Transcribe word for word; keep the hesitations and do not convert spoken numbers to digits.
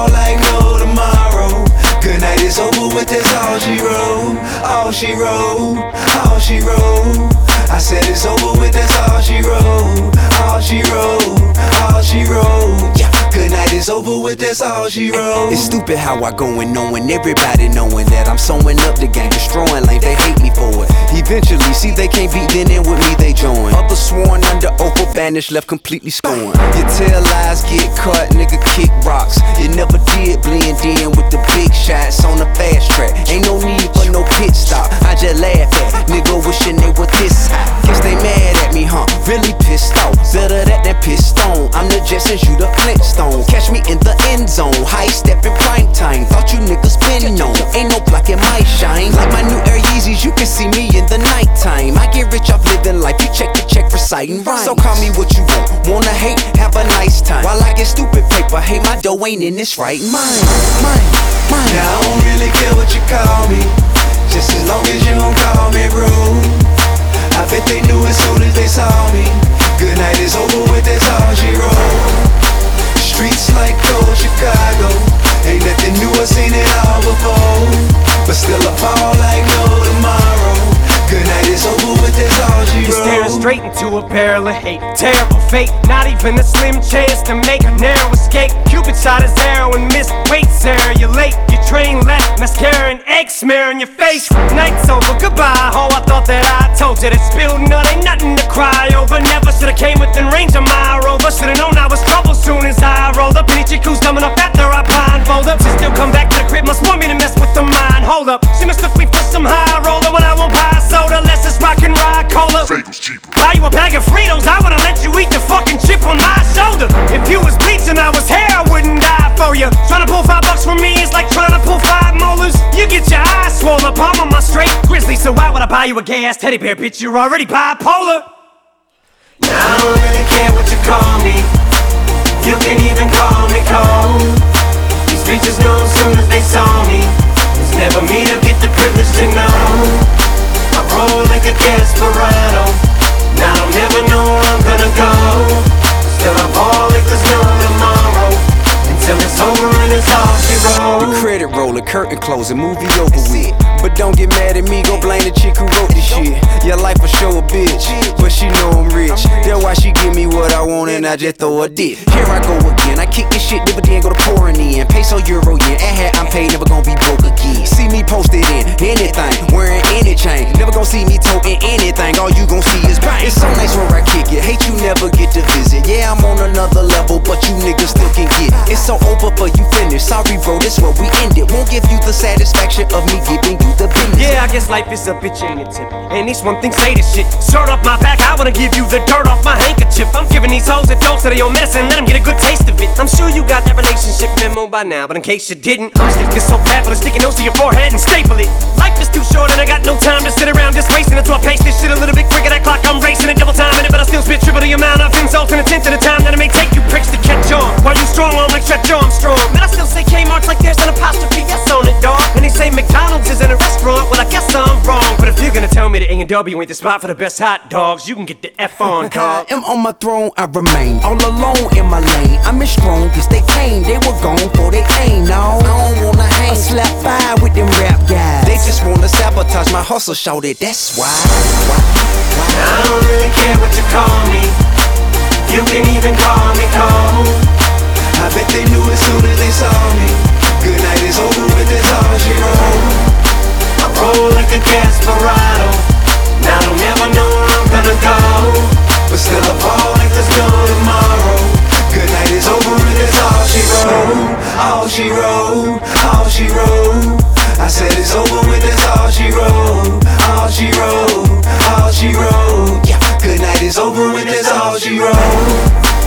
fall like no tomorrow. Good night is over with, that's all she wrote. All she wrote, all she wrote. I said it's over with, that's all she wrote. All she wrote, all she wrote. Yeah. Good night is over with, that's all she wrote. It's stupid how I go and knowing everybody knowing that I'm sewing up the game, destroying like they hate me for it. Eventually, see they can't beat, then in with me they join. Others sworn under oath or banished, left completely scorned. You tell lies, get cut, nigga kick rocks. You never did blend in with the big shots on the fast track. Ain't no need for no pit stop. I just laugh at nigga wishing they were this high. Guess they mad at me, huh? Really pissed off. Better that than pissed on. I'm the Jetsons, you the Flintstone. Catch me in the end zone, high step in prime time. Thought you niggas been known, ain't no blocking my shine. Like my new Air Yeezys, you can see me in the nighttime. I get rich off living life, you check the check for citing rhymes. So call me what you want, wanna hate, have a nice time. While I get stupid paper, hey, my dough ain't in this right mind. Mine, mine. Now I don't really care what you call me, just as long as you don't call me rude. I bet they knew as soon as they saw me. Good night is over with, that's all she wrote. Streets like cold Chicago, ain't nothing new, I seen it all before. But still I fall like no tomorrow. Good night is over with, that's all she wrote. You're staring straight into a barrel of hate. Terrible fate, not even a slim chance to make a narrow escape. Cupid shot his arrow and missed. Wait, Sarah, you're late. Your train left, mascara and egg smear on your face. Night's over, goodbye. Oh, I thought that I told you that spilled nut ain't nothing to cry over. Never should've came within range of my rover. Should've known I was trouble soon as I rolled up. Any chick who's coming up after I blindfold up. She still come back to the crib, must want me to mess with the mind. Hold up, she mistook me for some high roller when I won't buy soda. Let's just rock and ride cola. Buy you a bag of Fritos, I would've let you eat the fucking chip on my shoulder. If you was bleach and I was hair, I wouldn't die for you. Tryna pull five bucks from me is like trying to pull five molars. You get your eyes swollen, palm on my straight grizzly. So why would I buy you a gay ass teddy bear, bitch? You're already bipolar. Now I don't really care what you call me, you can even call me cold. These bitches know as soon as they saw me, it's never me to get the privilege to know. I roll like a desperado, now I don't never know where I'm gonna go. Still I ball like there's no tomorrow, until it's over and it's all she wrote. The credit roller, curtain closing, movie over with. But don't get mad at me, go blame the chick who wrote this shit. Your life will show a bitch, but she know I'm rich. That's why she give me what I want and I just throw a dick. Here I go again, I kick this shit, never then go to pouring in. Peso, euro, yen, and hat I'm paid, never gonna be broke again. See me posted in anything, wearing any chain. Never gonna see me toting anything, all you gon' see is bang. It's so nice where I kick it, hate you never get to visit. Yeah, I'm on another level, but you niggas still can get it. It's so over for you finished, sorry bro, this where we end it. Won't give you the satisfaction of me giving you the business. Yeah, I guess life is a bitch, ain't it, tip? And these one thing say this shit. Shirt off my back, I wanna give you the dirt off my handkerchief. I'm giving these hoes a dose of their own medicine, let them get a good taste of it. I'm sure you got that relationship memo by now, but in case you didn't, I'm stick this so fat, but I'm sticking those to your forehead and staple it. Life is too short and I got no time to sit around just wasting it. So I pace this shit a little bit quicker, that clock I'm racing it, double timing it, but I still spit triple the amount of insults in a tenth of the time that it may take you pricks to catch on. While you strong on like Stretch Armstrong, man, I still say Kmart's like there's an apostrophe S on it, dawg. And they say McDonald's is in a restaurant, well I guess I'm wrong. But if you're gonna tell me that A and W ain't the spot for the best hot dogs, you can get the F on, dawg. I am on my throne, I remain all alone in my lane. I'm as strong as they came, they were gone for they came. No, I don't wanna hang, slap five with them rap guys. They just wanna sabotage my hustle, shout it, that's why. why, why. I don't really care what you call me, you can even call me cold. I bet they knew as soon as they saw me. Good night is over with, that's all she wrote. I roll like a desperado, now I don't never know where I'm gonna go. But still I fall like there's no tomorrow. Good night is over and that's all she wrote. All she wrote, all she wrote. I said it's over with, that's all she wrote. All she wrote, all she wrote. Yeah, good night is over with, that's all she wrote.